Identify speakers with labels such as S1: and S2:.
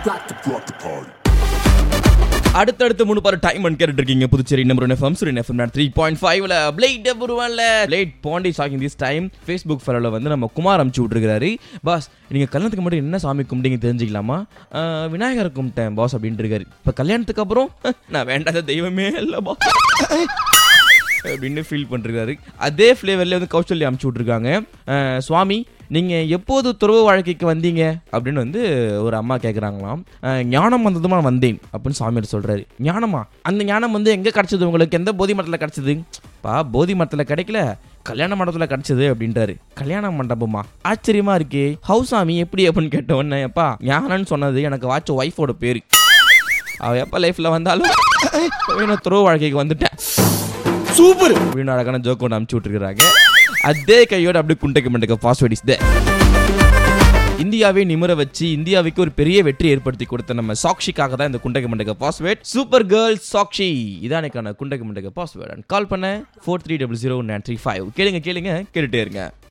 S1: அடுத்தடுத்து 3 பாரு time and கேட்டு இருக்கீங்க புதுச்சேரி நம்பர் 1 FM சுரின் FM 3.5ல பிளேட் வருவான்ல பிளேட் பாண்டி சாகிங் திஸ் டைம் ஃபேஸ்புக் ஃபாலோல வந்து நம்ம குமார் அமுச்சு விட்டுருக்காரு. பாஸ் நீங்க கல்யாணத்துக்கு மட்டும் என்ன சாமி கும்பிட்டீங்க தெரிஞ்சுக்கலாமா? விநாயகர் கும்பிட்டேன் பாஸ் அப்படின்ட்டு இருக்காரு. இப்போ கல்யாணத்துக்கு அப்புறம் நான் வேண்டாத தெய்வமே இல்லை பாஸ் அப்படின்னு ஃபீல் பண்ணிருக்காரு. அதே ஃப்ளேவர்ல வந்து கௌசல்யா அமுச்சு விட்டுருக்காங்க. சுவாமி நீங்க எப்போது துறவு வாழ்க்கைக்கு வந்தீங்க அப்படின்னு வந்து ஒரு அம்மா கேட்குறாங்களாம். ஞானம் வந்ததுமா வந்தேன் அப்படின்னு சாமியார் சொல்றாரு. ஞானமா? அந்த ஞானம் வந்து எங்க கிடைச்சது உங்களுக்கு? எந்த போதி மரத்தில் கிடைச்சது? போதி மரத்தில் கிடைக்கல, கல்யாண மண்டபத்தில் கிடைச்சது அப்படின்றாரு. கல்யாண மண்டபமா? ஆச்சரியமா இருக்கே, ஹவுஸ் சாமி எப்படி அப்படின்னு கேட்ட உடனே எப்பா ஞானம்னு சொன்னது எனக்கு வாட்ச ஒய்ஃபோட பேரு. அவ எப்ப லைஃப்ல வந்தாலும் துறவு வாழ்க்கைக்கு வந்துட்டேன் சூப்பர் அப்படின்னு அழகான ஜோக் ஒன்று அமுச்சு விட்டுருக்காங்க. அதே கையோட அப்படியே குண்டைக்கு மண்டைக்கு பாஸ்வேர்ட் இஸ் தேர். இந்தியாவை நிமிர வச்சு இந்தியாவுக்கு ஒரு பெரிய வெற்றி ஏற்படுத்தி கொடுத்த நம்ம சாக்ஷிக்காக தான் இந்த குண்டைக்கு மண்டைக்கு பாஸ்வேர்ட். சூப்பர் கேர்ள் சாக்ஷி இதானக்கான குண்டைக்கு மண்டைக்கு பாஸ்வேர்ட். கால் பண்ண 43000935. கேளுங்க கேட்டுட்டே இருங்க.